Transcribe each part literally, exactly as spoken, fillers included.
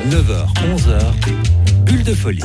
neuf heures, onze heures, Bulle de folie.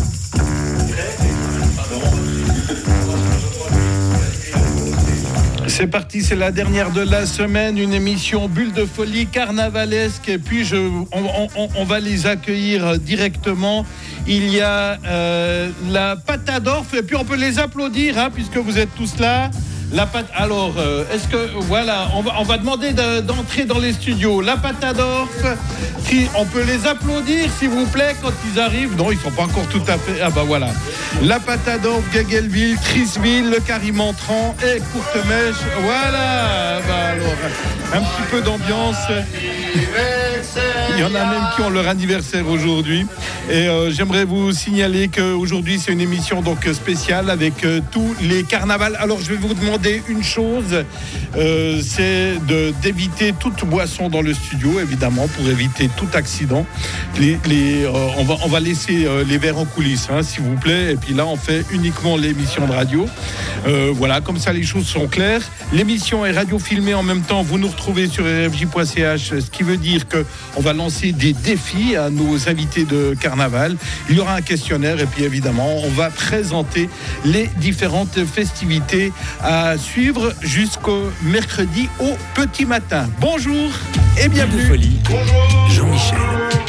C'est parti, c'est la dernière de la semaine, une émission Bulle de folie carnavalesque. Et puis je, on, on, on va les accueillir directement. Il y a euh, la Patadorf, et puis on peut les applaudir, hein, puisque vous êtes tous là. La pat... Alors, euh, est-ce que... Voilà, on va, on va demander de, d'entrer dans les studios. La Patadorf, si on peut les applaudir, s'il vous plaît, quand ils arrivent. Non, ils ne sont pas encore tout à fait... Ah bah voilà. La Patadorf, Gagelville, Trisville, le Carry-Montrand et Courtemèche. Voilà. Bah alors, un petit peu d'ambiance. Il y en a même qui ont leur anniversaire aujourd'hui. Et euh, j'aimerais vous signaler qu'aujourd'hui, c'est une émission donc spéciale avec euh, tous les carnavals. Alors, je vais vous demander une chose, euh, c'est de, d'éviter toute boisson dans le studio, évidemment, pour éviter tout accident. Les, les, euh, on, va, on va laisser euh, les verres en coulisses, hein, s'il vous plaît. Et puis là, on fait uniquement l'émission de radio. Euh, voilà, comme ça, les choses sont claires. L'émission est radio-filmée en même temps. Vous nous retrouvez sur r f j point c h, ce qui veut dire qu'on va lancer des défis à nos invités de carnaval. Il y aura un questionnaire et puis évidemment, on va présenter les différentes festivités à suivre jusqu'au mercredi au petit matin. Bonjour et bienvenue. Folie. Bonjour. Jean-Michel.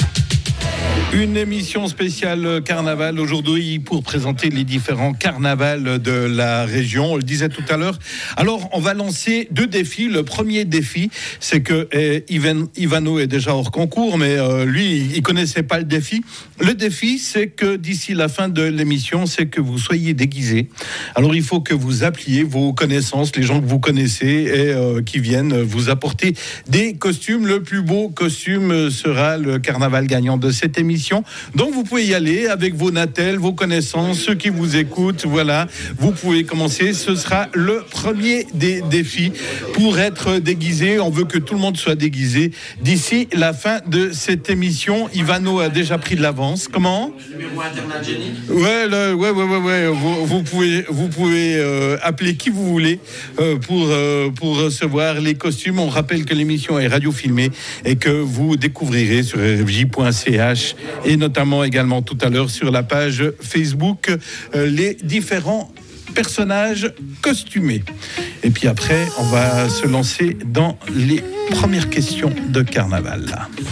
Une émission spéciale carnaval aujourd'hui pour présenter les différents carnavals de la région. On le disait tout à l'heure. Alors, on va lancer deux défis. Le premier défi, c'est que eh, Ivan, Ivano est déjà hors concours, mais euh, lui, il connaissait pas le défi. Le défi, c'est que d'ici la fin de l'émission, c'est que vous soyez déguisés. Alors, il faut que vous appeliez vos connaissances, les gens que vous connaissez et euh, qui viennent vous apporter des costumes. Le plus beau costume sera le carnaval gagnant de cette émission. Donc vous pouvez y aller avec vos natels, vos connaissances, ceux qui vous écoutent, voilà, vous pouvez commencer. Ce sera le premier des défis pour être déguisé. On veut que tout le monde soit déguisé d'ici la fin de cette émission. Ivano a déjà pris de l'avance. Comment ? Numéro internet Jenny. Ouais, le, ouais, ouais, ouais, ouais. Vous, vous pouvez, vous pouvez euh, appeler qui vous voulez euh, pour euh, pour recevoir les costumes. On rappelle que l'émission est radio-filmée et que vous découvrirez sur r f j point c h et notamment également tout à l'heure sur la page Facebook euh, les différents personnages costumés. Et puis après, on va se lancer dans les premières questions de carnaval.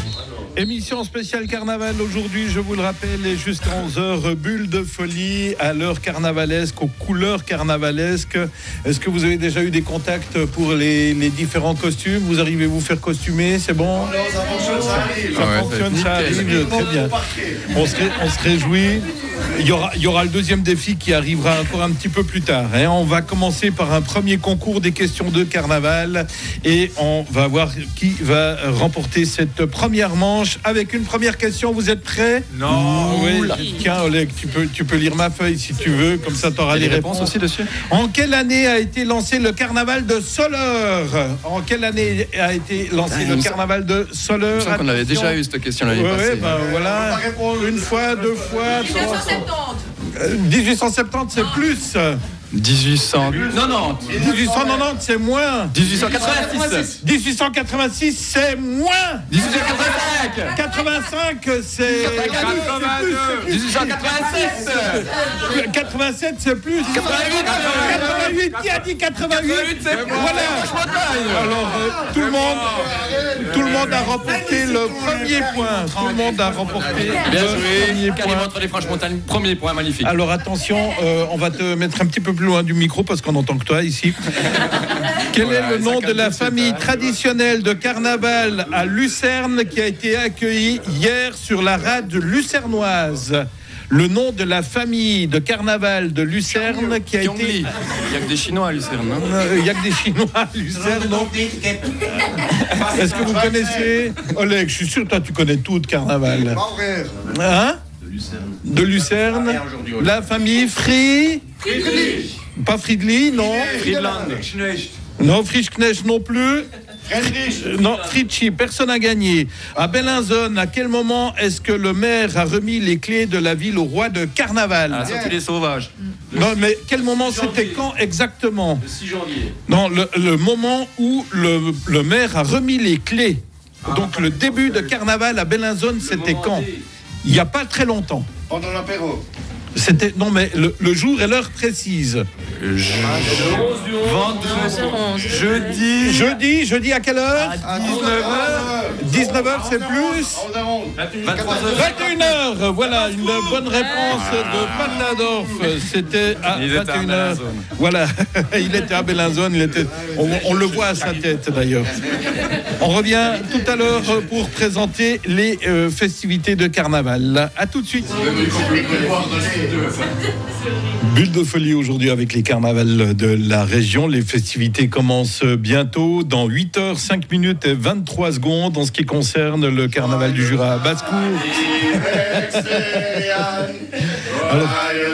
Émission spéciale carnaval aujourd'hui, je vous le rappelle, est jusqu'à onze heures, Bulle de folie à l'heure carnavalesque, aux couleurs carnavalesques. Est-ce que vous avez déjà eu des contacts pour les, les différents costumes ? Vous arrivez à vous faire costumer, c'est bon ? Alors, ça fonctionne, ça arrive. Ça ouais, fonctionne, ça nickel. arrive, très bien. On se, ré, on se réjouit. Il y, aura, il y aura le deuxième défi qui arrivera encore un petit peu plus tard. Hein. On va commencer par un premier concours des questions de carnaval et on va voir qui va remporter cette première manche avec une première question. Vous êtes prêts ? Non. Oui. Tiens, Oleg, tu peux, tu peux lire ma feuille si tu veux, comme ça tu auras les réponses. réponses aussi dessus. En quelle année a été lancé le carnaval de Soleure ? En quelle année a été lancé Ah, le il carnaval de Soleure ? Je sens qu'on avait déjà eu cette question l'année Ouais, passée. ouais, ben voilà. Une fois, deux fois, dix-neuf cent trois. soixante-dix. Euh, dix-huit cent soixante-dix, c'est plus. dix-huit cent quatre-vingt-dix. dix-huit cent quatre-vingt-dix, c'est moins. dix-huit cent quatre-vingt-six. dix-huit cent quatre-vingt-six, c'est moins. dix-huit cent quatre-vingt-cinq. quatre-vingt-cinq, c'est quatre-vingt-deux. dix-huit cent quatre-vingt-six. quatre-vingt-sept, c'est plus. quatre-vingt-huit. quatre-vingt-huit, qui a dit quatre-vingt-huit? c'est Voilà. Alors, euh, tout le monde, tout le monde a remporté le premier point. Tout le monde a remporté Bien le joué. premier Calais point. entre les Franches-Montagnes. Premier point, magnifique. Alors attention, euh, on va te mettre un petit peu plus loin du micro parce qu'on n'entend que toi ici. Quel Voilà, est le nom ça de la capte, c'est famille ça. traditionnelle de carnaval à Lucerne qui a été accueillie hier sur la rade lucernoise? Le nom de la famille de carnaval de Lucerne qui a Tiongli. été... Il n'y a que des Chinois à Lucerne. Hein. Il n'y a que des Chinois à Lucerne, non? Est-ce que vous connaissez... Oleg, je suis sûr que toi tu connais tout de carnaval. Hein? De Lucerne. La famille Fri... Pas Friedli, non. Friedland. Non, Frischknecht non plus. Euh, Non, Fritschi, personne n'a gagné. À Bellinzone, à quel moment est-ce que le maire a remis les clés de la ville au roi de carnaval? À sortir les sauvages. Non, mais quel moment c'était quand exactement? Le six janvier. Non, le, le moment où le, le maire a remis les clés Donc le début de carnaval à Bellinzone, c'était quand? Il n'y a pas très longtemps. Pendant l'apéro. C'était non mais le, le jour et l'heure précise. Vendredi. Jeudi. Jeudi, jeudi à quelle heure? À dix-neuf heures. dix-neuf heures, c'est plus. vingt-trois heures. vingt et une heures, voilà une bonne réponse de Pat Ladorf. C'était à Il était à vingt et une heures. Bellinzone. Voilà, il était à Bellinzone, il était. On, on le voit à sa tête d'ailleurs. On revient tout à l'heure pour présenter les euh, festivités de carnaval. À tout de suite. Bulle de folie aujourd'hui avec les carnavals de la région. Les festivités commencent bientôt dans huit heures cinq minutes et vingt-trois secondes en ce qui concerne le carnaval du Jura à Basse-Cour. Alors,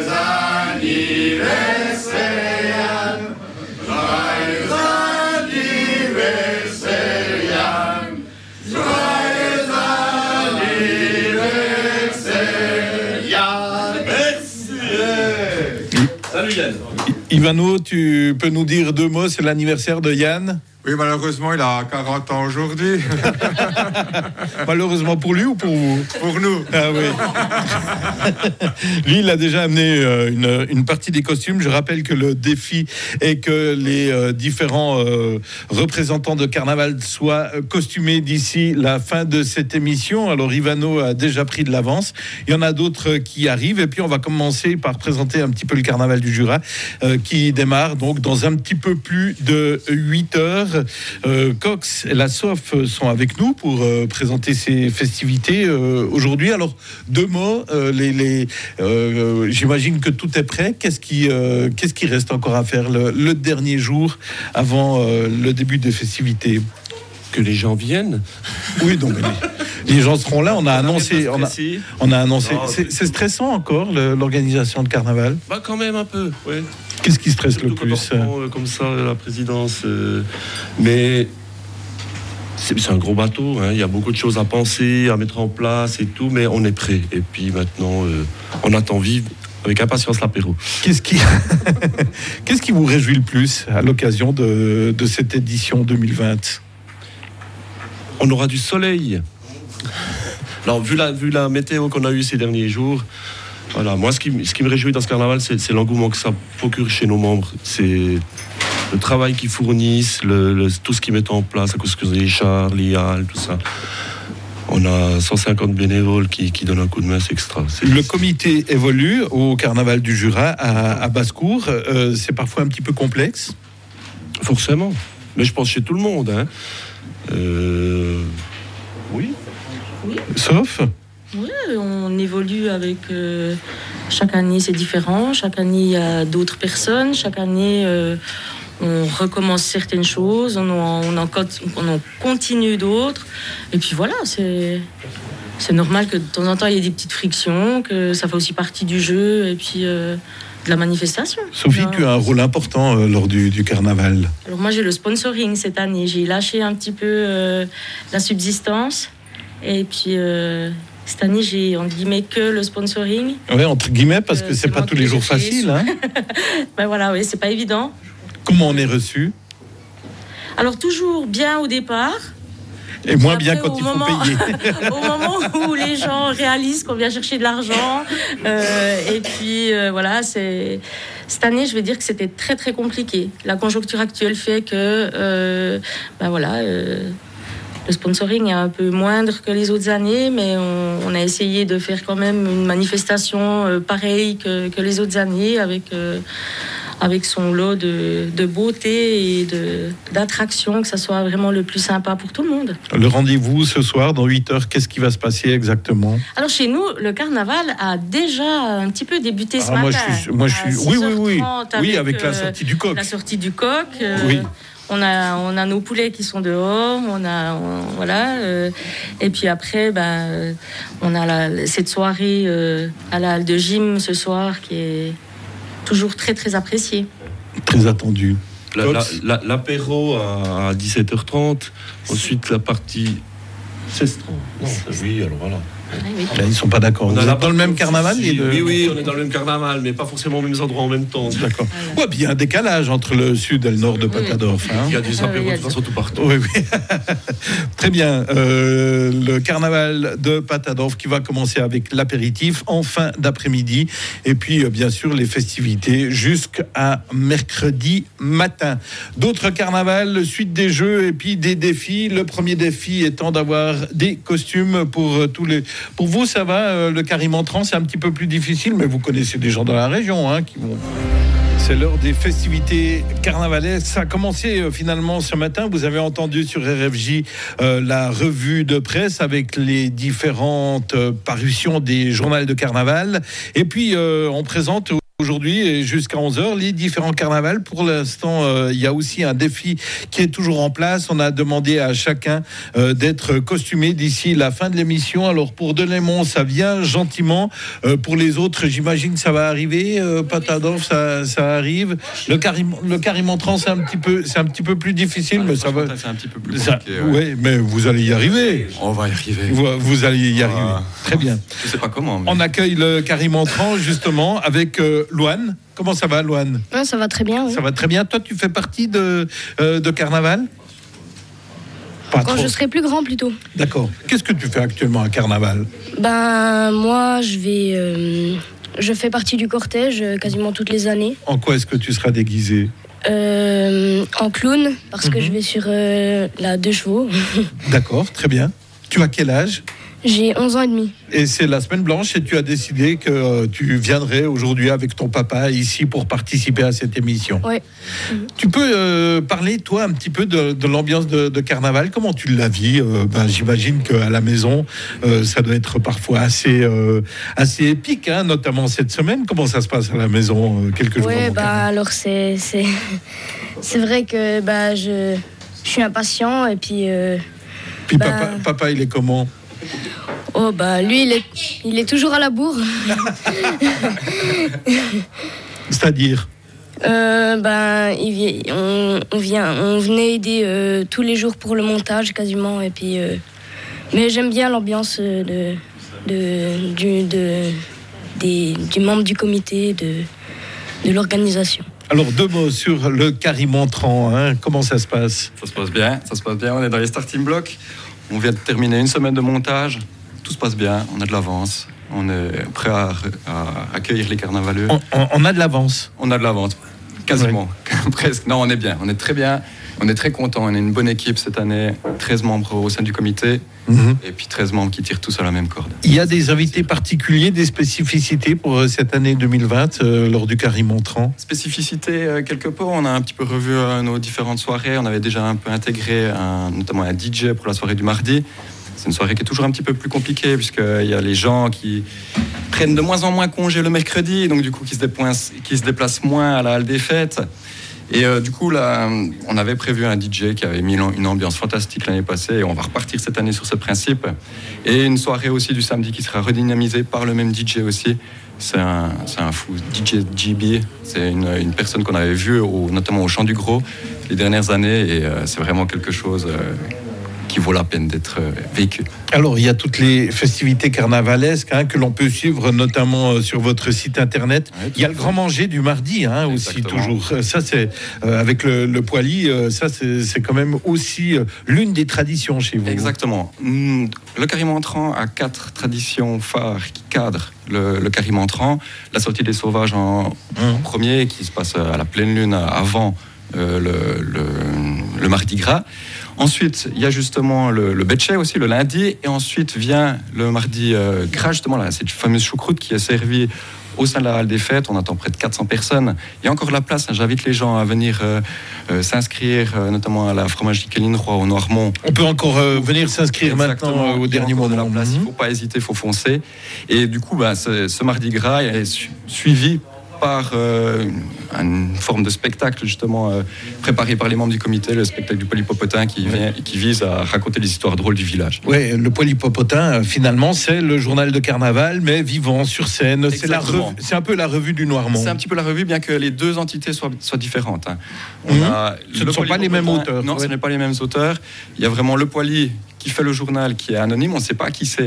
Salut Yann. Ivano, tu peux nous dire deux mots, c'est l'anniversaire de Yann? Oui, malheureusement, il a quarante ans aujourd'hui. Malheureusement pour lui ou pour vous? Pour nous. Ah oui. Lui, il a déjà amené euh, une, une partie des costumes. Je rappelle que le défi est que les euh, différents euh, représentants de carnaval soient costumés d'ici la fin de cette émission. Alors, Ivano a déjà pris de l'avance. Il y en a d'autres qui arrivent. Et puis, on va commencer par présenter un petit peu le carnaval du Jura euh, qui démarre donc dans un petit peu plus de huit heures. Euh, Cox et la S O F sont avec nous pour euh, présenter ces festivités euh, aujourd'hui. Alors, deux mots. Euh, les, les, euh, j'imagine que tout est prêt. Qu'est-ce qui, euh, qu'est-ce qui reste encore à faire le, le dernier jour avant euh, le début des festivités? Que les gens viennent. Oui, donc les, les gens seront là. On a annoncé. On a, on a annoncé. Non, c'est, c'est stressant encore le, l'organisation de carnaval. Bah quand même un peu. Ouais. Qu'est-ce qui stresse Surtout le plus? quand on prend, euh, comme ça la présidence. Euh, mais c'est, c'est un gros bateau. Hein. Il y a beaucoup de choses à penser, à mettre en place et tout. Mais on est prêt. Et puis maintenant, euh, on attend vivre avec impatience l'apéro. Qu'est-ce qui, qu'est-ce qui vous réjouit le plus à l'occasion de, de cette édition deux mille vingt? On aura du soleil. Alors, vu la, vu la météo qu'on a eue ces derniers jours, voilà, moi, ce qui, ce qui me réjouit dans ce carnaval, c'est, c'est l'engouement que ça procure chez nos membres. C'est le travail qu'ils fournissent, le, le, tout ce qu'ils mettent en place, à cause des chars, les halles, tout ça. On a cent cinquante bénévoles qui, qui donnent un coup de main, c'est extra. C'est... Le comité évolue au carnaval du Jura à, à Basse-Cour. Euh, c'est parfois un petit peu complexe. Forcément. Mais je pense chez tout le monde. Hein. Euh... Oui. Oui. Sauf Oui, on évolue avec... Euh, chaque année, c'est différent. Chaque année, il y a d'autres personnes. Chaque année, euh, on recommence certaines choses. On en, on, en, on en continue d'autres. Et puis voilà, c'est, c'est normal que de temps en temps, il y ait des petites frictions, que ça fait aussi partie du jeu et puis euh, de la manifestation. Sophie, Alors, tu as un rôle important euh, lors du, du carnaval. Alors moi, j'ai le sponsoring cette année. J'ai lâché un petit peu euh, la subsistance. Et puis... Euh, Cette année, j'ai entre guillemets que le sponsoring. Oui, entre guillemets, parce que Euh, c'est c'est pas moi tous qui les l'ai jours fait. facile. Hein. Ben voilà, oui, c'est pas évident. Comment on est reçu? Alors toujours bien au départ. Et moins Après, bien quand au il faut moment- payer. Au moment où les gens réalisent qu'on vient chercher de l'argent. Euh, et puis euh, voilà, c'est... Cette année, je vais dire que c'était très très compliqué. La conjoncture actuelle fait que, euh, ben voilà... Euh, Le sponsoring est un peu moindre que les autres années, mais on, on a essayé de faire quand même une manifestation euh, pareille que, que les autres années, avec, euh, avec son lot de, de beauté et de, d'attraction, que ça soit vraiment le plus sympa pour tout le monde. Le rendez-vous ce soir, dans huit heures, qu'est-ce qui va se passer exactement? Alors chez nous, le carnaval a déjà un petit peu débuté ce Ah, moi, matin. je suis, moi, je suis, À oui, oui, oui, six heures trente oui, avec la euh, sortie du coq. La sortie du coq. euh, Oui. On a, on a nos poulets qui sont dehors, on a, on- voilà, euh, et puis après, ben, on a la, cette soirée euh, à la halle de gym ce soir qui est toujours très très appréciée. Très attendu. La, la, la, l'apéro à dix-sept heures trente, ensuite la partie seize heures trente. Non, oui, alors voilà. oui. Ils ne sont pas d'accord. Vous On a êtes la dans le même carnaval les deux ? Oui, oui, on est dans le même carnaval, mais pas forcément aux mêmes endroits en même temps. D'accord. Ouais, puis il y a un décalage entre le sud et le nord de Patadorf. Hein. Il y a des Ah, apéros oui, il y a de toute façon tout partout. Oui, oui. Très bien. Euh, le carnaval de Patadorf qui va commencer avec l'apéritif en fin d'après-midi. Et puis, euh, bien sûr, les festivités jusqu'à mercredi matin. D'autres carnavals, suite des jeux et puis des défis. Le premier défi étant d'avoir des costumes pour euh, tous les... Pour vous, ça va, euh, le carême entrant, c'est un petit peu plus difficile, mais vous connaissez des gens dans la région hein, qui vont... C'est l'heure des festivités carnavalesques. Ça a commencé euh, finalement ce matin. Vous avez entendu sur R F J euh, la revue de presse avec les différentes euh, parutions des journaux de carnaval. Et puis, euh, on présente aujourd'hui et jusqu'à onze heures les différents carnavals. Pour l'instant, euh, il y a aussi un défi qui est toujours en place. On a demandé à chacun euh, d'être costumé d'ici la fin de l'émission. Alors pour Delémont, ça vient gentiment. Euh, pour les autres, j'imagine que ça va arriver. Euh, Patadorf, ça, ça arrive. Le carême, le carême entrant, c'est un petit peu, c'est un petit peu plus difficile, Ah, mais ça va. C'est un petit peu plus Ça, compliqué. Ouais. ouais, mais vous allez y arriver. On va y arriver. Vous, vous allez y arriver. Ah. Très bien. Je sais pas comment. Mais... On accueille le carême entrant justement avec euh, Loane. Comment ça va, Loane ? Ouais, ça va très bien. Oui. Ça va très bien. Toi, tu fais partie de, euh, de carnaval ? Pas Quand trop. je serai plus grand, plutôt. D'accord. Qu'est-ce que tu fais actuellement à carnaval ? Ben, moi, je vais. euh, je fais partie du cortège euh, quasiment toutes les années. En quoi est-ce que tu seras déguisé ? Euh, en clown, parce que Mhm. je vais sur euh, la deux chevaux. D'accord, très bien. Tu as quel âge ? J'ai onze ans et demi. Et c'est la semaine blanche et tu as décidé que euh, tu viendrais aujourd'hui avec ton papa ici pour participer à cette émission. Ouais. Tu peux euh, parler, toi, un petit peu de, de l'ambiance de, de carnaval. Comment tu la vis ? euh, ben, J'imagine qu'à la maison, euh, ça doit être parfois assez, euh, assez épique, hein, notamment cette semaine. Comment ça se passe à la maison euh, quelques jours Ouais, avant bah carnaval ? alors c'est. C'est, c'est vrai que bah, je, je suis impatient et puis. euh, Puis bah- papa, papa, il est comment ? oh, bah lui, il est, il est toujours à la bourre. C'est-à-dire ? Euh, ben, il vient, on, on vient, on venait aider euh, tous les jours pour le montage quasiment et puis. euh, mais j'aime bien l'ambiance euh, de, de, du, de, des, du membre du comité, de, de l'organisation. Alors, deux mots sur le carême entrant. Hein. Comment ça se passe ? Ça se passe bien, ça se passe bien. On est dans les starting blocks. On vient de terminer une semaine de montage. Tout se passe bien, on a de l'avance. On est prêt à, à accueillir les carnavaleux. on, on- on a de l'avance. On a de l'avance, quasiment, presque. Non, on est bien, on est très bien. On est très content. On est une bonne équipe cette année. treize membres au sein du comité. Mhm. Et puis treize membres qui tirent tous à la même corde. Il y a des invités particuliers, des spécificités pour euh, cette année deux mille vingt euh, lors du carême entrant. Spécificité, euh, quelque peu, on a un petit peu revu euh, nos différentes soirées. On avait déjà un peu intégré un- notamment un D J pour la soirée du mardi. C'est une soirée qui est toujours un petit peu plus compliquée puisqu'il y a les gens qui prennent de moins en moins congé le mercredi, donc du coup qui se déplacent, qui se déplacent moins à la halle des fêtes. Et euh, du coup, là, on avait prévu un D J qui avait mis une ambiance fantastique l'année passée et on va repartir cette année sur ce principe. Et une soirée aussi du samedi qui sera redynamisée par le même D J aussi. C'est un, c'est un fou, D J G B. C'est une, une personne qu'on avait vue au, notamment au Chant du Gros les dernières années et euh, c'est vraiment quelque chose euh, qui vaut la peine d'être euh, vécu. Alors, il y a toutes les festivités carnavalesques hein, que l'on peut suivre, notamment euh, sur votre site internet. Ouais, Il y a le grand manger du mardi hein, aussi, Exactement. toujours. Euh, Ça, c'est euh, avec le, le poêli, euh, ça, c'est, c'est quand même aussi euh, l'une des traditions chez vous. Exactement. Mm, Le carême entrant a quatre traditions phares qui cadrent le, le carême entrant. La sortie des sauvages en, en premier, qui se passe à la pleine lune avant euh, le, le, le mardi gras. Ensuite, il y a justement le, le betchet aussi, le lundi. Et ensuite vient le mardi euh, gras, justement, là, cette fameuse choucroute qui est servie au sein de la halle des fêtes. On attend près de quatre cents personnes. Il y a encore de la place. Hein. J'invite les gens à venir euh, euh, s'inscrire, euh, notamment à la fromagerie Kéline Roy au Noirmont. On peut encore euh, venir s'inscrire Exactement. maintenant euh, au Il y a dernier encore de moment. la place. Il ne Mhm. faut pas hésiter, il faut foncer. Et du coup, bah, ce, ce mardi gras est su- suivi par euh, une forme de spectacle justement euh, préparé par les membres du comité, le spectacle du Polypopotin qui, vient, qui vise à raconter les histoires drôles du village. Ouais, le Polypopotin, euh, finalement, c'est le journal de carnaval, mais vivant sur scène. C'est, la Exactement. revue- c'est un peu la revue du Noirmont. C'est un petit peu la revue, bien que les deux entités soient, soient différentes. hein. On Mhm. a Ce le ne sont pas les mêmes Polypopotin- auteurs, Non, ouais. ce n'est pas les mêmes auteurs. Il y a vraiment le Poily qui fait le journal, qui est anonyme. On ne sait pas qui c'est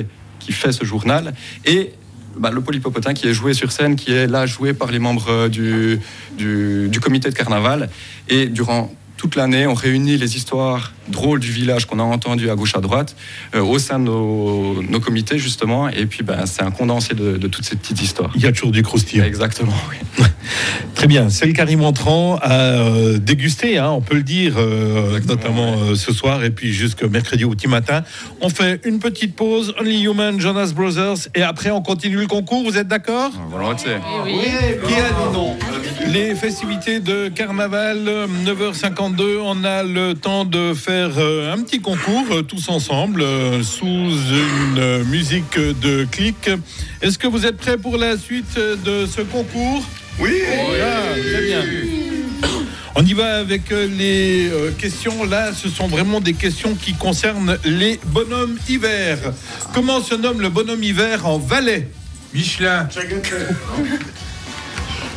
qui fait ce journal, et bah, le polypopotin qui est joué sur scène, qui est là joué par les membres du, du, du comité de carnaval. Et durant toute l'année, on réunit les histoires drôles du village qu'on a entendues à gauche à droite euh, au sein de nos, nos comités, justement. Et puis, ben, c'est un condensé de, de toutes ces petites histoires. Il y a toujours du croustillant. Exactement, oui. Très bien. C'est le Carré Montrand à euh, déguster, hein, on peut le dire, euh, notamment euh, ce soir et puis jusqu'au mercredi au petit matin. On fait une petite pause. Only Human, Jonas Brothers. Et après, on continue le concours. Vous êtes d'accord ? Volontiers. Oui, oui. Qui a dit non ? Les festivités de carnaval, neuf heures cinquante-deux, on a le temps de faire euh, un petit concours euh, tous ensemble euh, sous une euh, musique de clic. Est-ce que vous êtes prêts pour la suite de ce concours ? Oui, Ah, très bien. On y va avec euh, les euh, questions. Là, ce sont vraiment des questions qui concernent les bonhommes hiver. Comment se nomme le bonhomme hiver en Valais ? Michelin. Comment ?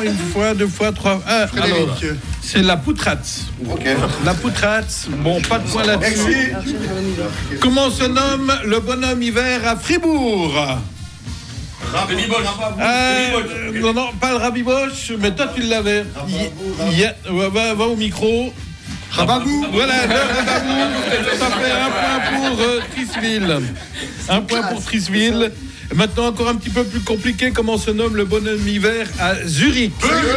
Une fois, deux fois, trois... Ah, alors, c'est la poutrate. Ok. La poutrate. Bon, pas de point là-dessus. Comment se nomme le bonhomme hiver à Fribourg ? Euh, non, non, pas le rabiboche, mais toi tu l'avais. Il y a- va, va au micro. Rababou. Voilà, le rababou. Ça fait un point pour euh, Trisville. Un point pour Trisville. Maintenant, encore un petit peu plus compliqué, comment se nomme le bonhomme hiver à Zurich ?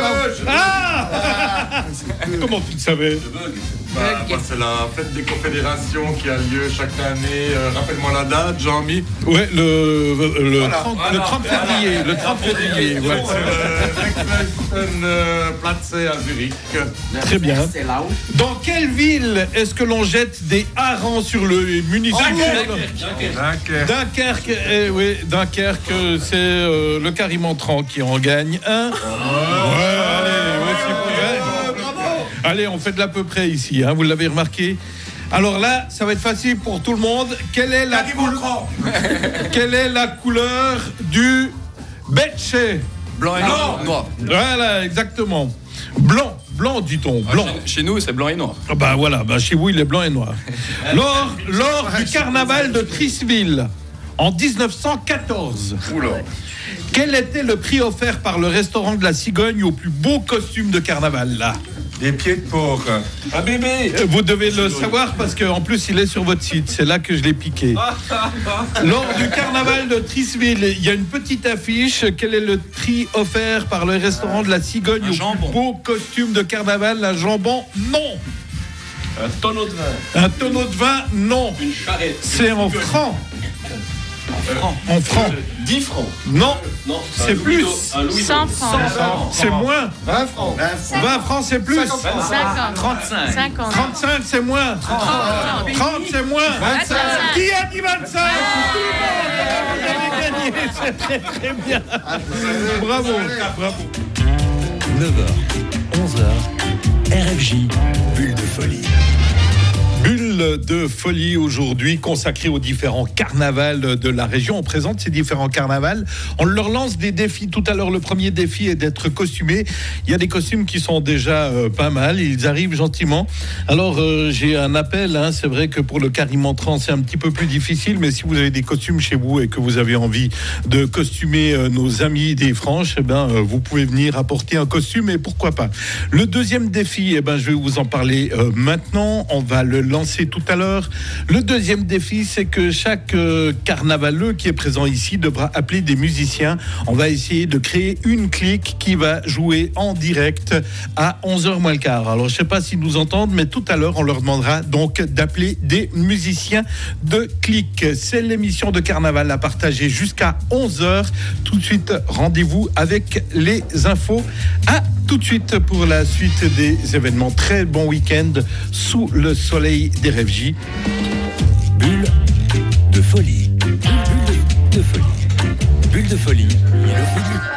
Ah Comment tu le savais ? Bah, bah, c'est la fête des confédérations qui a lieu chaque année. Euh, rappelle-moi la date, Jean-Mi. Ouais, le, le, Voilà. trente, le trente février. Le trente février. Ouais. C'est le euh, Platz à Zurich. Très bien. Dans quelle ville est-ce que l'on jette des harengs sur le municipal ? Dunkerque. Dunkerque, eh oui, Dunkerque, c'est euh, le Carré Montrand qui en gagne un. Ouais, allez, ouais, c'est vrai. Allez, on fait de l'à peu près ici, hein, vous l'avez remarqué. Alors là, ça va être facile pour tout le monde. Quelle est la, coul- Quelle est la couleur du betché ? Blanc et noir. noir. Voilà, exactement. Blanc, blanc dit-on, blanc. Ah, chez, chez nous, c'est blanc et noir. Ah bah voilà, bah chez vous il est blanc et noir. Lors, lors du carnaval de Trisville en dix-neuf cent quatorze, quel était le prix offert par le restaurant de la Cigogne au plus beau costume de carnaval là ? Des pieds de porc. Un bébé. Vous devez le savoir parce qu'en plus il est sur votre site, c'est là que je l'ai piqué. Lors du carnaval de Trisville, il y a une petite affiche. Quel est le prix offert par le restaurant de la Cigogne au plus beau costume de carnaval ? Un jambon ? Non. Un tonneau de vin. Un tonneau de vin ? Non. Une charrette. C'est en francs. En francs. dix francs. Non, Non, c'est plus. cent francs. C'est moins. vingt francs. vingt francs, c'est plus. cinquante. trente-cinq. cinquante. trente-cinq, c'est moins. trente, c'est moins. vingt-cinq. Qui a dit vingt-cinq ? Vous avez gagné, c'est très très bien. Bravo, bravo. neuf heures, onze heures, R F J, Bulle de folie. Bulle de folie aujourd'hui consacrée aux différents carnavals de la région. On présente ces différents carnavals. On leur lance des défis. Tout à l'heure, le premier défi est d'être costumé. Il y a des costumes qui sont déjà euh, pas mal. Ils arrivent gentiment. Alors, euh, j'ai un appel. Hein. C'est vrai que pour le Carré Montrand, c'est un petit peu plus difficile. Mais si vous avez des costumes chez vous et que vous avez envie de costumer euh, nos amis des Franches, eh ben, euh, vous pouvez venir apporter un costume et pourquoi pas. Le deuxième défi, eh ben, je vais vous en parler euh, maintenant. On va le lancé tout à l'heure. Le deuxième défi, c'est que chaque euh, carnavaleux qui est présent ici devra appeler des musiciens. On va essayer de créer une clique qui va jouer en direct à onze heures moins le quart. Alors, je ne sais pas s'ils nous entendent, mais tout à l'heure, on leur demandera donc d'appeler des musiciens de clique. C'est l'émission de carnaval à partager jusqu'à onze heures. Tout de suite, rendez-vous avec les infos. À tout de suite pour la suite des événements. Très bon week-end sous le soleil des R F J. Bulle de folie. Bulle de folie. Bulle de folie. Le folie.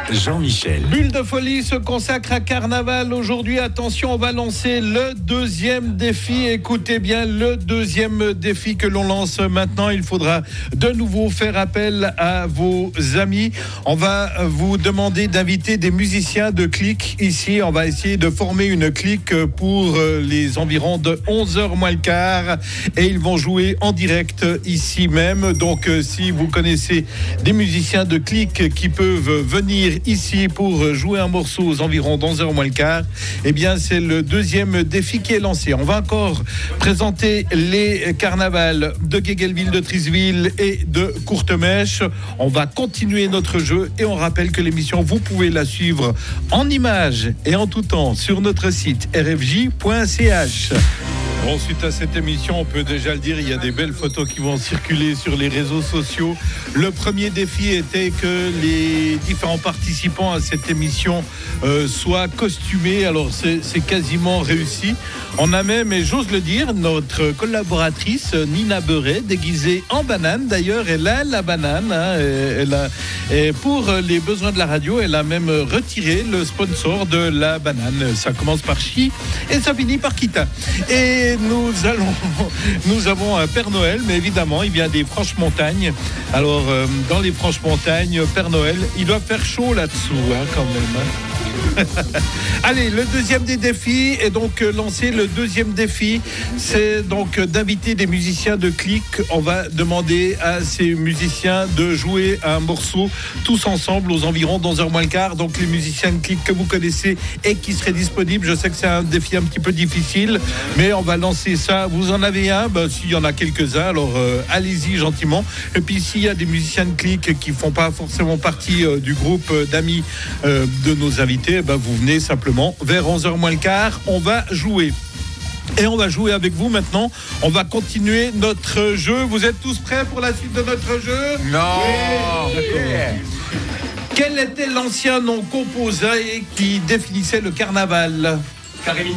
Jean-Michel. Bulle de folie se consacre à Carnaval. Aujourd'hui, attention, on va lancer le deuxième défi. Écoutez bien, le deuxième défi que l'on lance maintenant. Il faudra de nouveau faire appel à vos amis. On va vous demander d'inviter des musiciens de clique ici. On va essayer de former une clique pour les environs de onze heures moins le quart. Et ils vont jouer en direct ici même. Donc, si vous connaissez des musiciens de clique qui peuvent venir ici pour jouer un morceau aux environs d'onze heures moins le quart, eh bien c'est le deuxième défi qui est lancé. On va encore présenter les carnavals de Guéguelville, de Trisville et de Courtemèche. On va continuer notre jeu et on rappelle que l'émission, vous pouvez la suivre en images et en tout temps sur notre site r f j point c h. Bon, suite à cette émission, on peut déjà le dire, il y a des belles photos qui vont circuler sur les réseaux sociaux. Le premier défi était que les différents participants à cette émission euh, soient costumés. Alors, c'est, c'est quasiment réussi. On a même, et j'ose le dire, notre collaboratrice Nina Beuret, déguisée en banane. D'ailleurs, elle a la banane. Hein, et, elle a, et pour les besoins de la radio, elle a même retiré le sponsor de la banane. Ça commence par Chi et ça finit par Kita. Et nous allons, nous avons un Père Noël, mais évidemment, il vient des Franches-Montagnes. Alors, euh, dans les Franches-Montagnes, Père Noël, il doit faire chaud là-dessous, hein, quand même. Hein. Allez, le deuxième des défis est donc lancé. Le deuxième défi, c'est donc d'inviter des musiciens de clique. On va demander à ces musiciens de jouer un morceau tous ensemble aux environs d'onze heures moins le quart. Donc les musiciens de clique que vous connaissez et qui seraient disponibles. Je sais que c'est un défi un petit peu difficile, mais on va lancer ça. Vous en avez un? Ben, s'il y en a quelques-uns, alors euh, allez-y gentiment. Et puis s'il y a des musiciens de clique qui font pas forcément partie euh, du groupe euh, d'amis euh, de nos invités, ben, vous venez simplement vers onze heures moins le quart. On va jouer. Et on va jouer avec vous maintenant. On va continuer notre jeu. Vous êtes tous prêts pour la suite de notre jeu? Non. Oui, d'accord. Quel était l'ancien nom composé qui définissait le carnaval? Karémine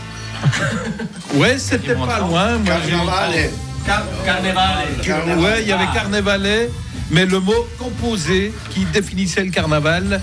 Trans. Ouais, c'était pas loin. Moi, Carnavale. Car- Carnaval. j'ai... Ouais, il y avait carnavalet, mais le mot composé qui définissait le carnaval,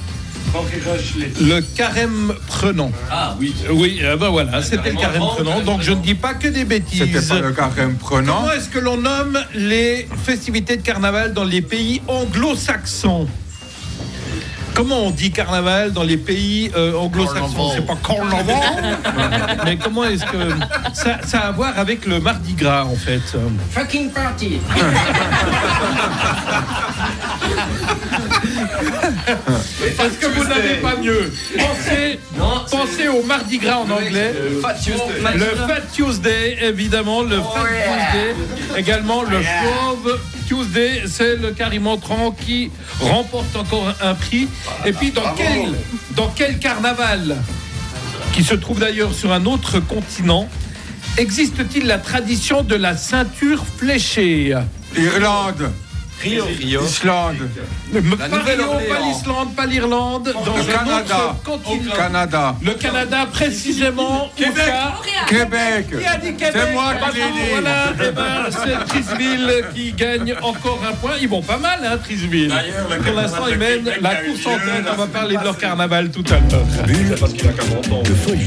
le carême prenant. Ah oui. Oui, euh, ben voilà, c'était le carême prenant. Donc je ne dis pas que des bêtises. C'était pas le carême prenant. Comment est-ce que l'on nomme les festivités de carnaval dans les pays anglo-saxons? Comment on dit carnaval dans les pays euh, anglo-saxons? C'est pas carnaval. Mais comment est-ce que ça, ça a à voir avec le Mardi Gras en fait? Fucking party. Parce que vous n'avez pas mieux. Pensez, Non, pensez au Mardi Gras en anglais. Fat Tuesday. Le Fat Tuesday, évidemment, le Fat Tuesday. Également le Fauve Tuesday, c'est le Carimentran qui remporte encore un prix. Et puis dans quel, dans quel carnaval, qui se trouve d'ailleurs sur un autre continent, existe-t-il la tradition de la ceinture fléchée? Irlande. Rio. Rio. Islande. Pas Rio, Nouvelle-Orléans. pas l'Islande, pas l'Irlande, dans Le un Canada. autre continent. Canada. Le Canada, précisément. Québec. où ça? Québec. Qui a dit Québec? C'est moi qui Bravo, l'ai dit. Voilà, eh ben, c'est Trisville qui gagne encore un point. Ils vont pas mal, hein, Trisville. D'ailleurs, le Pour l'instant, ils carnaval de mènent Québec la a eu course en lieu tête. la On va parler de leur semaine carnaval tout à l'heure. Bulle de folie.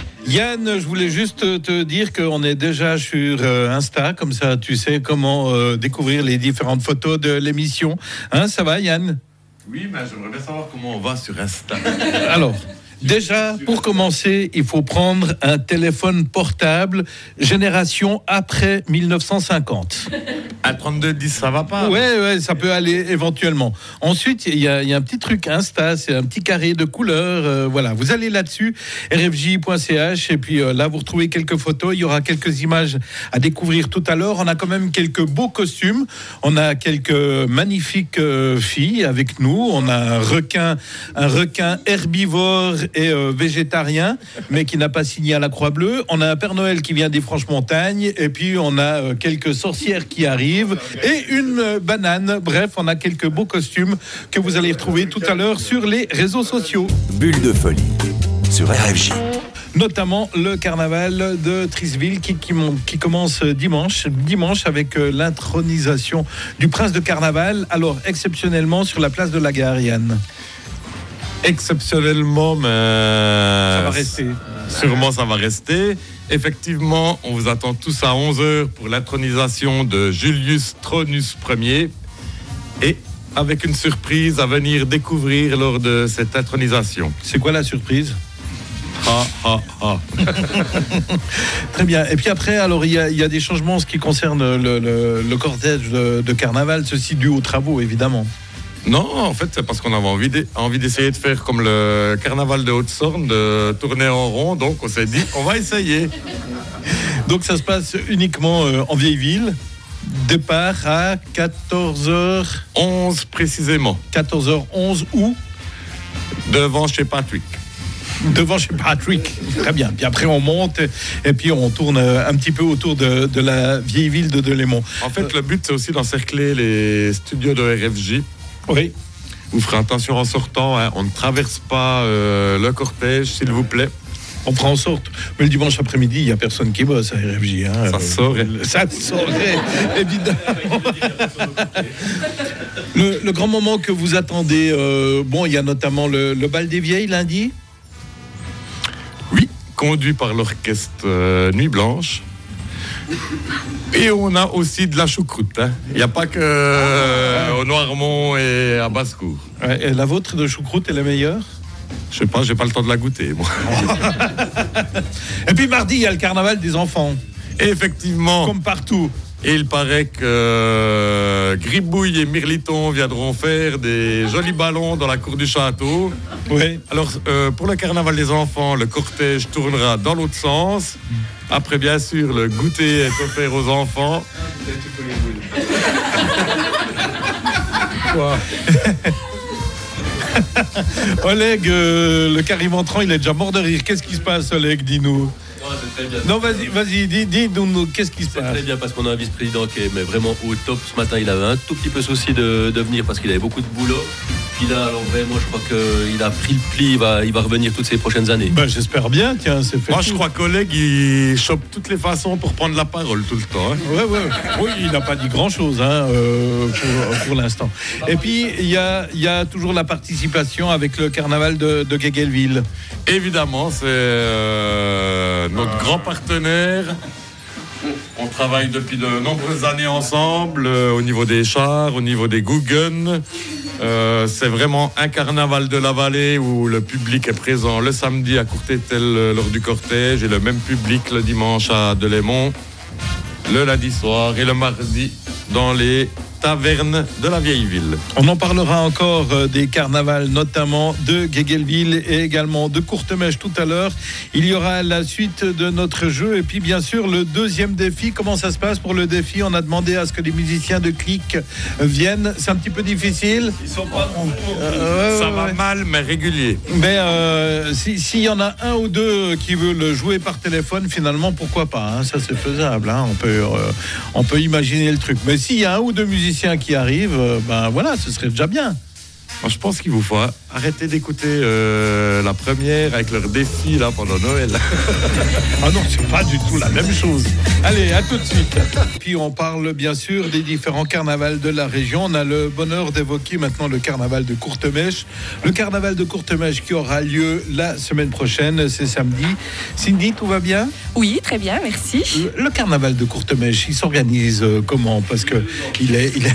Yann, je voulais juste te dire qu'on est déjà sur euh, Insta, comme ça tu sais comment euh, découvrir les différentes photos de l'émission. Hein, ça va Yann? Oui, mais j'aimerais bien savoir comment on va sur Insta. Alors, déjà, pour commencer, il faut prendre un téléphone portable génération après mille neuf cent cinquante. À trente-deux dix, ça va pas? Ouais, ouais, ça peut aller éventuellement. Ensuite, il y, y a un petit truc Insta, c'est un petit carré de couleur. Euh, voilà, vous allez là-dessus, r f j point c h, et puis euh, là, vous retrouvez quelques photos. Il y aura quelques images à découvrir tout à l'heure. On a quand même quelques beaux costumes. On a quelques magnifiques euh, filles avec nous. On a un requin, un requin herbivore et euh, végétarien, mais qui n'a pas signé à la Croix-Bleue. On a un Père Noël qui vient des Franches-Montagnes, et puis on a euh, quelques sorcières qui arrivent, et une euh, banane. Bref, on a quelques beaux costumes que vous allez retrouver tout à l'heure sur les réseaux sociaux. Bulle de folie sur R F J. Notamment le carnaval de Trisville qui, qui, qui commence dimanche, dimanche avec euh, l'intronisation du prince de carnaval. Alors, exceptionnellement, sur la place de la Gare, Yann. Exceptionnellement, mais Ça va rester. sûrement ça va rester. Effectivement, on vous attend tous à onze heures pour l'intronisation de Julius Tronus Ier. Et avec une surprise à venir découvrir lors de cette intronisation. C'est quoi la surprise? Ha, ha, ha. Très bien. Et puis après, alors il y a, il y a des changements en ce qui concerne le, le- le cortège de, de carnaval, ceci dû aux travaux, évidemment. Non, en fait, c'est parce qu'on avait envie, d'e- envie d'essayer de faire comme le carnaval de Haute-Sorne, de tourner en rond. Donc, on s'est dit, on va essayer. Donc ça se passe uniquement euh, en vieille ville. Départ à quatorze heures, onze précisément, quatorze heures onze ou devant chez Patrick. devant chez Patrick. Très bien. Puis après on monte et, et puis on tourne euh, un petit peu autour de, de la vieille ville de Delémont. En fait, le but, c'est aussi d'encercler les studios de R F J. Oui. Vous ferez attention en sortant, hein, on ne traverse pas euh, le cortège, s'il vous plaît. On prend en sorte. Mais le dimanche après-midi, il n'y a personne qui bosse à R F J. Hein. Ça saurait. Ça saurait, évidemment. Le, le grand moment que vous attendez, euh, bon, il y a notamment le, le bal des vieilles lundi. Oui, conduit par l'orchestre euh, Nuit Blanche. Et on a aussi de la choucroute. hein. Il n'y a pas que euh, au Noirmont et à Basse-Cour. Ouais, et la vôtre de choucroute est la meilleure. Je sais pas, j'ai pas le temps de la goûter, moi. Et puis mardi, il y a le carnaval des enfants, Et effectivement, comme partout. et il paraît que euh, Gribouille et Mirliton viendront faire des jolis ballons dans la cour du château. Oui. Alors, euh, pour le carnaval des enfants, le cortège tournera dans l'autre sens. Après, bien sûr, le goûter est offert aux enfants. Quoi Oleg, euh, le cariventrant, il est déjà mort de rire. Qu'est-ce qui se passe, Oleg? Dis-nous. Non, c'est très bien. Non, vas-y, vas-y, dis, dis-nous, qu'est-ce qui se C'est passe? très bien parce qu'on a un vice-président qui est mais vraiment au top. Ce matin, il avait un tout petit peu souci de, de venir parce qu'il avait beaucoup de boulot. Puis là, alors vraiment, je crois qu'il a pris le pli. Il va, il va revenir toutes ces prochaines années. Ben, j'espère bien, tiens, c'est fait. Moi, je crois qu'Oleg, il chope toutes les façons pour prendre la parole tout le temps. hein. Ouais, ouais. Oui, il n'a pas dit grand-chose hein, euh, pour, pour l'instant. Et puis, il y a, il y a toujours la participation avec le carnaval de, de Guéguelville. Évidemment, c'est euh, notre grand partenaire. On travaille depuis de nombreuses années ensemble, euh, au niveau des chars, au niveau des Guggen. Euh, c'est vraiment un carnaval de la vallée où le public est présent le samedi à Courtétel euh, lors du cortège et le même public le dimanche à Delémont, le lundi soir et le mardi dans les tavernes de la vieille ville. On en parlera encore euh, des carnavals, notamment de Guéguelville et également de Courtemèche tout à l'heure. Il y aura la suite de notre jeu et puis bien sûr le deuxième défi. Comment ça se passe pour le défi? On a demandé à ce que les musiciens de Click viennent. C'est un petit peu difficile. Ils sont pas Euh, Ça ouais, va ouais. mal mais régulier. Mais euh, si- s'il y en a un ou deux qui veulent jouer par téléphone, finalement, pourquoi pas hein, ça, c'est faisable. Hein, on, peut, euh, on peut imaginer le truc. Mais s'il y a un ou deux musiciens qui arrivent, euh, ben voilà, ce serait déjà bien. Moi, je pense qu'il vous faut arrêter d'écouter euh, la première avec leur défi là pendant Noël. Ah non, c'est pas du tout la même chose. Allez, à tout de suite. Puis on parle bien sûr des différents carnavals de la région. On a le bonheur d'évoquer maintenant le carnaval de Courtemèche. Le carnaval de Courtemèche qui aura lieu la semaine prochaine, c'est samedi. Cindy, tout va bien? Oui, très bien, merci. Le, le carnaval de Courtemèche, il s'organise euh, comment? Parce que il est, il est,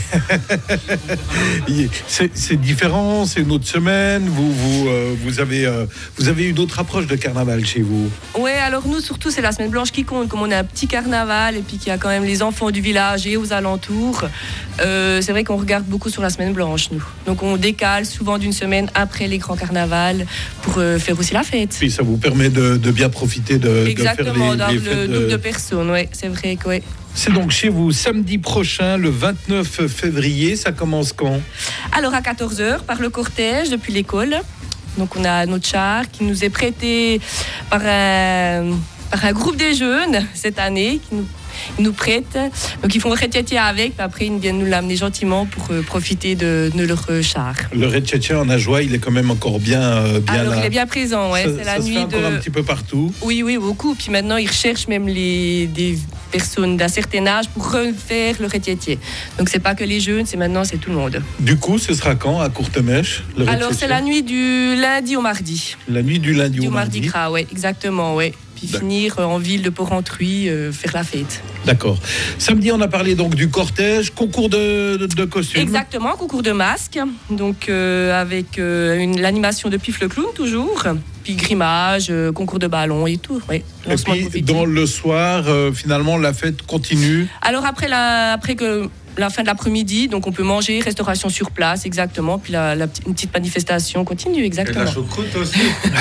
il- c'est, c'est différent, c'est une autre semaine. Vous, vous, euh, vous avez, euh, vous avez une autre approche de carnaval chez vous. Ouais, alors nous, surtout, c'est la semaine blanche qui compte. Comme on a un petit carnaval et puis qu'il y a quand même les enfants du village et aux alentours, euh, c'est vrai qu'on regarde beaucoup sur la semaine blanche, nous. Donc on décale souvent d'une semaine après les grands carnavals pour euh, faire aussi la fête. Puis ça vous permet de, de bien profiter de, Exactement, de faire les, dans les le fêtes double de... de personnes, ouais, c'est vrai que ouais. C'est donc chez vous samedi prochain, le vingt-neuf février. Ça commence quand? Alors à quatorze heures, par le cortège depuis l'école. Donc on a notre char qui nous est prêté par un, par un groupe des jeunes cette année qui nous, ils nous prêtent. Donc ils font rétiétier avec, puis après ils viennent nous l'amener gentiment pour euh, profiter de, de leur euh, char. Le rétiétier en Ajoie, il est quand même encore bien, euh, bien Alors là. il est bien présent, ouais. Ça, c'est la ça se nuit fait encore de... un petit peu partout. Oui, oui, beaucoup. Puis maintenant ils recherchent même les, des personnes d'un certain âge pour refaire le rétiétier. Donc c'est pas que les jeunes, c'est maintenant c'est tout le monde. Du coup, ce sera quand à Courtemèche le Alors rétiétier c'est la nuit du lundi au mardi. La nuit du lundi Du au mardi mardi. gras, ouais, exactement, ouais. Puis D'accord. finir euh, en ville de Port-Rentruy, euh, faire la fête. D'accord. Samedi, on a parlé donc du cortège, concours de, de, de costumes. Exactement, concours de masques, donc euh, avec euh, une, l'animation de Pif le clown toujours, puis grimage, euh, concours de ballon et tout. Ouais. Et Lancement de puis, confetti. dans le soir, euh, finalement, la fête continue. Alors après, la, après que la fin de l'après-midi, donc on peut manger, restauration sur place, exactement, puis la, la, une petite manifestation continue, Et exactement. la choucroute aussi.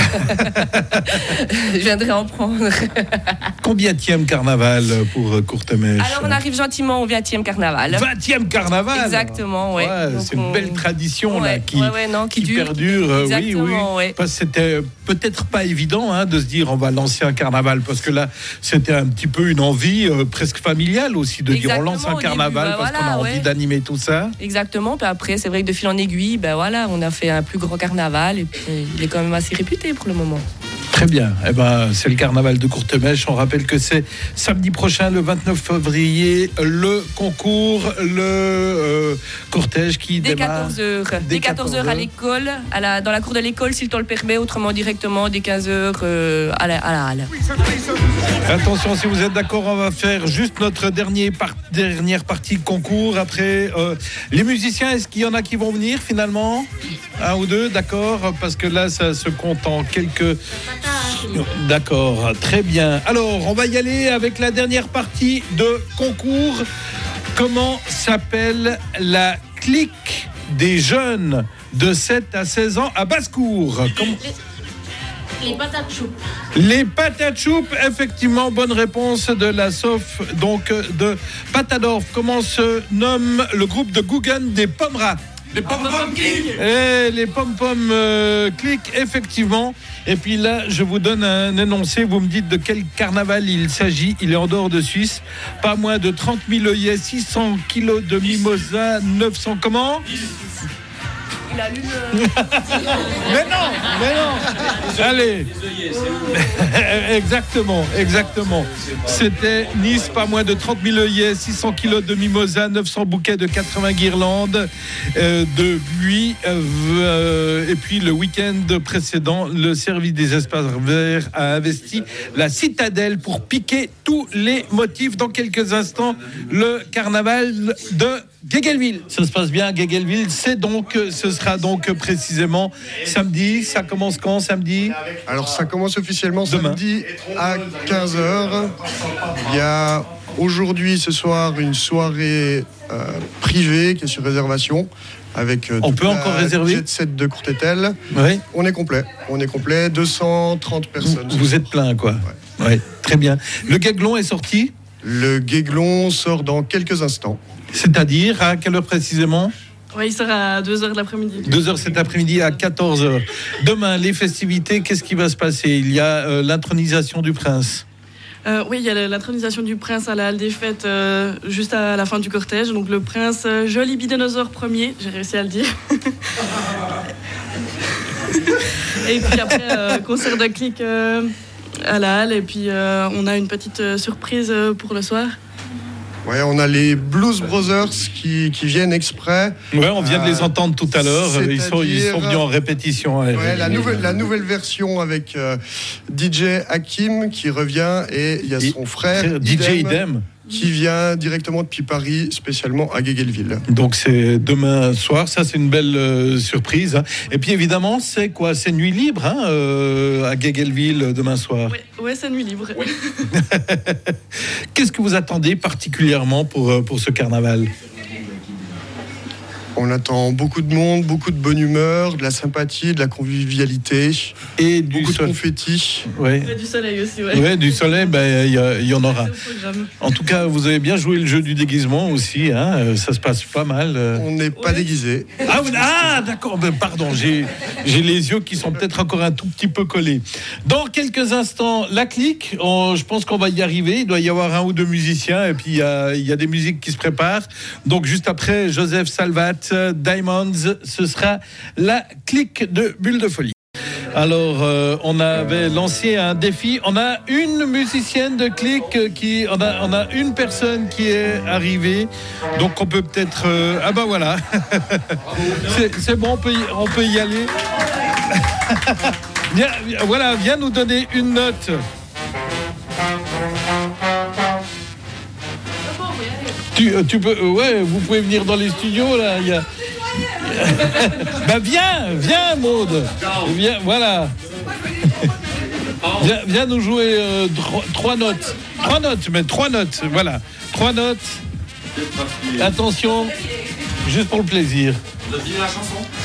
Je viendrai en prendre. Combienième carnaval pour euh, Courtemèche? Alors on arrive gentiment au vingtième carnaval. vingtième carnaval. Exactement, ouais. Ouais, Donc, c'est une on- belle tradition là Ouais, qui, ouais, ouais, non, qui qui dure. perdure. euh, oui, oui. Exactement, ouais. Parce que c'était peut-être pas évident hein, de se dire on va lancer un carnaval parce que là c'était un petit peu une envie euh, presque familiale aussi de dire on lance un Exactement, au début, carnaval bah parce voilà, qu'on a envie ouais. d'animer tout ça. Exactement. Puis après, c'est vrai que de fil en aiguille, ben voilà, on a fait un plus grand carnaval et puis il est quand même assez réputé pour le moment. Très bien. Eh ben, c'est le carnaval de Courtemèche. On rappelle que c'est samedi prochain, le vingt-neuf février, le concours, le euh, cortège qui Dès démarre. quatorze heures. Dès Dès quatorze heures à l'école, à la, dans la cour de l'école, si le temps le permet, autrement directement dès quinze heures euh, à, la, à la halle. Attention, si vous êtes d'accord, on va faire juste notre dernier par- dernière partie concours. Après, euh, les musiciens, est-ce qu'il y en a qui vont venir finalement? Un ou deux, d'accord? Parce que là, ça se compte en quelques... D'accord, très bien. Alors, on va y aller avec la dernière partie de concours. Comment s'appelle la clique des jeunes de sept à seize ans à Basse-Cour? Comment... Les patates choupes. Les patates choupes, effectivement, bonne réponse de la S O F, donc de Patadorf. Comment se nomme le groupe de Guggen des Pommerats? Les pom-pom clics. Et les pom-pom euh, cliquent, effectivement. Et puis là, je vous donne un énoncé. Vous me dites de quel carnaval il s'agit. Il est en dehors de Suisse. Pas moins de trente mille œillets, six cents kilos de mimosa, neuf cents comment? Il a lu Mais non, mais non. Allez. Exactement, exactement. C'était Nice, pas moins de trente mille œillets, six cents kilos de mimosa, neuf cents bouquets de quatre-vingts guirlandes euh, de buis. Euh, et puis le week-end précédent, le service des espaces verts a investi la citadelle pour piquer tous les motifs. Dans quelques instants, le carnaval de Guéguelville. Ça se passe bien à Guéguelville. C'est donc, ce sera donc précisément samedi. Ça commence quand samedi? Alors ça commence officiellement Demain. samedi à quinze heures. Il y a aujourd'hui, ce soir, une soirée euh, privée qui est sur réservation. Avec euh, On toute peut la encore réserver jet set de Courtétel. Oui. On est complet. On est complet. deux cent trente personnes. Vous, vous êtes plein, quoi. Ouais. Ouais, très bien. Le Guéglon est sorti? Le Guéglon sort dans quelques instants. C'est-à-dire, à quelle heure précisément? Oui, il sera à deux heures de l'après-midi. deux heures cet après-midi à quatorze heures. Demain, les festivités, qu'est-ce qui va se passer? Il y a euh, l'intronisation du prince. Euh, oui, il y a l'intronisation du prince à la halle des fêtes euh, juste à la fin du cortège. Donc le prince euh, Joli Bidénosaure Ier, j'ai réussi à le dire. Et puis après, euh, concert de clic euh, à la halle. Et puis euh, on a une petite euh, surprise euh, pour le soir. Ouais, on a les Blues Brothers qui, qui viennent exprès. Ouais, on vient de les Euh, entendre tout à l'heure. Ils sont, ils sont venus en répétition. Ouais. Ouais, la, nouvelle, la nouvelle version avec euh, D J Hakim qui revient et il y a son frère D J Idem qui vient directement depuis Paris, spécialement à Guéguelville. Donc c'est demain soir, ça c'est une belle euh, surprise. Hein. Et puis évidemment, c'est quoi? C'est nuit libre hein, euh, à Guéguelville demain soir. Oui, ouais, c'est nuit libre. Oui. Qu'est-ce que vous attendez particulièrement pour, pour ce carnaval? On attend beaucoup de monde, beaucoup de bonne humeur, de la sympathie, de la convivialité. Et du beaucoup sol... de confettis. Ouais. Et du soleil aussi, ouais. Ouais, du soleil, ben, y, a, y en aura. C'est au programme. En tout cas, vous avez bien joué le jeu du déguisement aussi. Hein, ça se passe pas mal. On n'est pas Ouais. déguisé. Ah, oui, ah d'accord, ben, pardon, j'ai, j'ai les yeux qui sont peut-être encore un tout petit peu collés. Dans quelques instants, la clique, on, je pense qu'on va y arriver. Il doit y avoir un ou deux musiciens et puis il y a, y a des musiques qui se préparent. Donc juste après, Joseph Salvat, Diamonds, ce sera la clique de Bulle de Folie. Alors, euh, on avait lancé un défi. On a une musicienne de Click qui... On a, on a une personne qui est arrivée. Donc, on peut peut-être... Euh, ah ben voilà. c'est, c'est bon, on peut y, on peut y aller. Viens, voilà, viens nous donner une note. Tu, tu peux... Ouais, vous pouvez venir dans les studios, là. Il y a... Bah viens, viens Maud. Viens, voilà. Viens, viens nous jouer euh, trois, trois notes. Trois notes, mais trois notes, voilà. Trois notes. Attention, juste pour le plaisir. Vous avez la chanson ?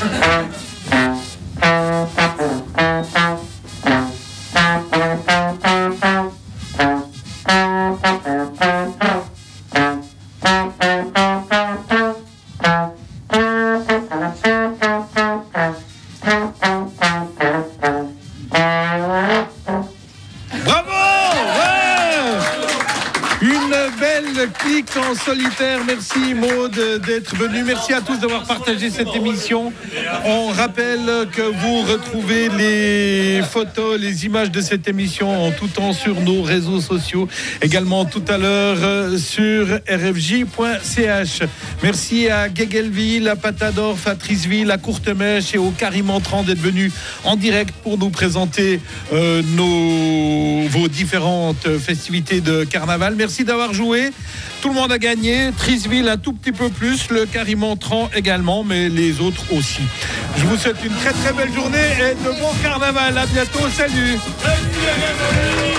En solitaire, merci Maud d'être venue, merci à tous d'avoir partagé cette émission. On rappelle que vous retrouvez les photos, les images de cette émission en tout temps sur nos réseaux sociaux, également tout à l'heure sur r f j point c h. Merci à Guéguelville, à Patadorf, à Trisville, à Courtemèche et au Carry-Montrand d'être venus en direct pour nous présenter euh, nos, vos différentes festivités de carnaval. Merci d'avoir joué. Tout le monde a gagné, Trisville un tout petit peu plus, le Carry-Montrand également, mais les autres aussi. Je vous souhaite une très très belle journée et de bon carnaval. À bientôt, salut.